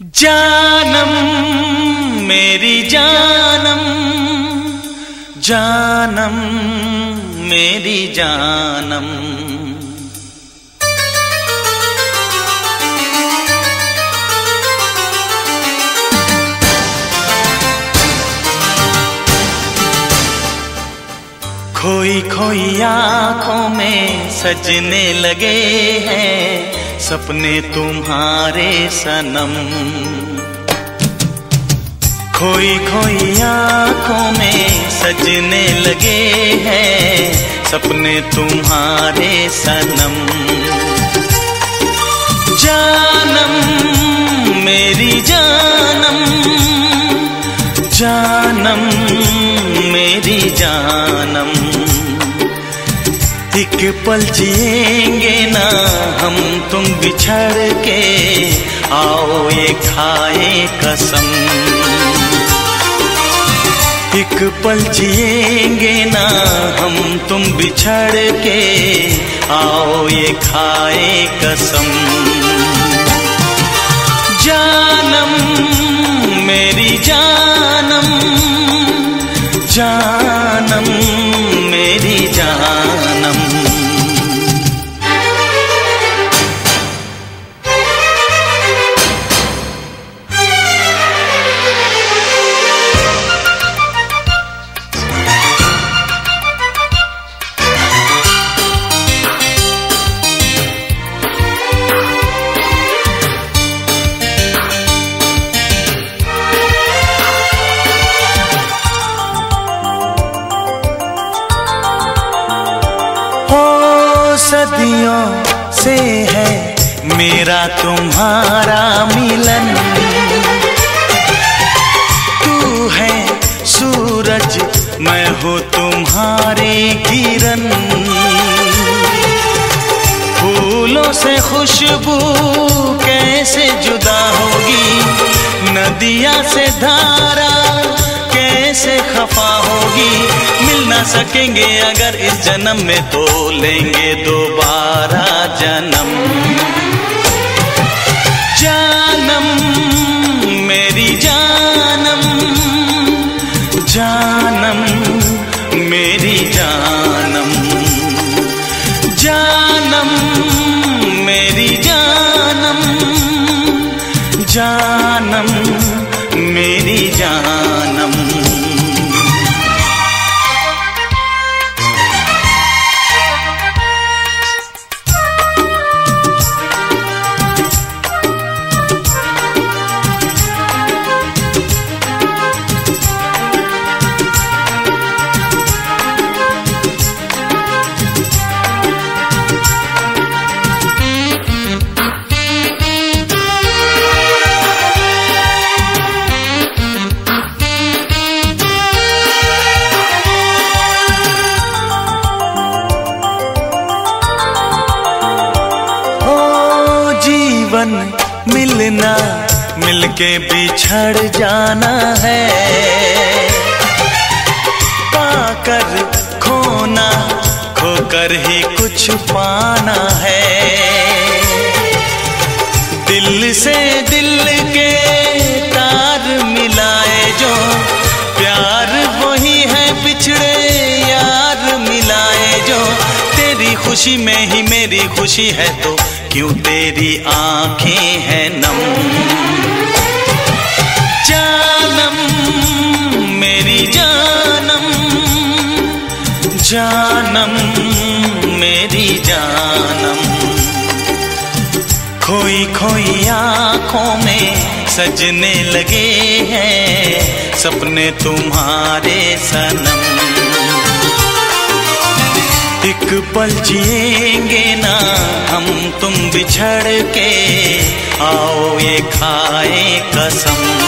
जानम मेरी जानम, जानम मेरी जानम। खोई खोई आँखों में सजने लगे हैं सपने तुम्हारे सनम। खोई खोई आँखों में सजने लगे हैं सपने तुम्हारे सनम। जानम मेरी जानम, जानम मेरी जानम। एक पल जिएंगे ना हम तुम बिछड़ के, आओ ये खाए कसम। एक पल जिएंगे ना हम तुम बिछड़ के, आओ ये खाए कसम। जानम मेरी जानम, जानम मेरी जानम। सदियों से है मेरा तुम्हारा मिलन। तू है सूरज मैं हूँ तुम्हारी किरण। फूलों से खुशबू कैसे जुदा होगी, नदिया से धारा कैसे खफा होगी। मिल ना सकेंगे अगर इस जन्म में तो लेंगे दोबारा जन्म। जानम मेरी जानम, जानम मेरी जानम। जानम मेरी जानम, जानम मेरी जानम। मिलना मिलके बिछड़ जाना है, पाकर खोना खोकर ही कुछ पाना है। दिल से दिल के तार मिलाए जो, प्यार वही है बिछड़े यार मिलाए जो। तेरी खुशी में ही मेरी खुशी है तो क्यों तेरी आंखें हैं नम। जानम मेरी जानम, जानम मेरी जानम। खोई खोई आँखों में सजने लगे हैं सपने तुम्हारे सनम। एक पल जिएंगे ना हम तुम बिछड़ के, आओ ये खाए कसम।